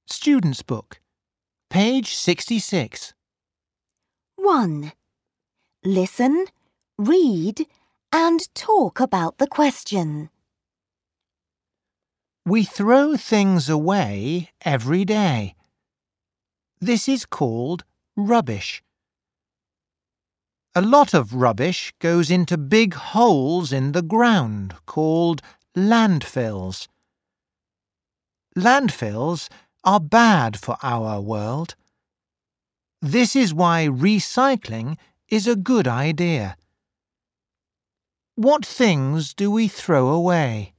Student's Book, page 66. 1. Listen, read, and talk about the question. We throw things away every day. This is called rubbish. A lot of rubbish goes into big holes in the ground called landfills. Landfills are bad for our world. This is why recycling is a good idea. What things do we throw away?